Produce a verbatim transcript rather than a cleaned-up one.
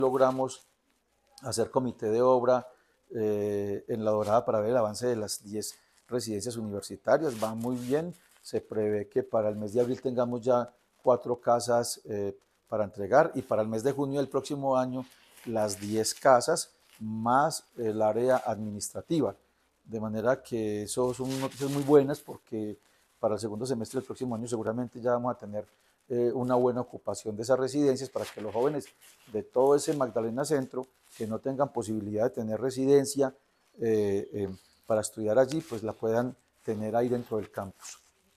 logramos hacer comité de obra eh, en La Dorada para ver el avance de las diez residencias universitarias. Va muy bien, se prevé que para el mes de abril tengamos ya cuatro casas eh, para entregar y para el mes de junio del próximo año las diez casas más el área administrativa. De manera que eso son noticias muy buenas porque para el segundo semestre del próximo año seguramente ya vamos a tener eh, una buena ocupación de esas residencias para que los jóvenes de todo ese Magdalena Centro que no tengan posibilidad de tener residencia eh, eh, para estudiar allí, pues la puedan tener ahí dentro del campus.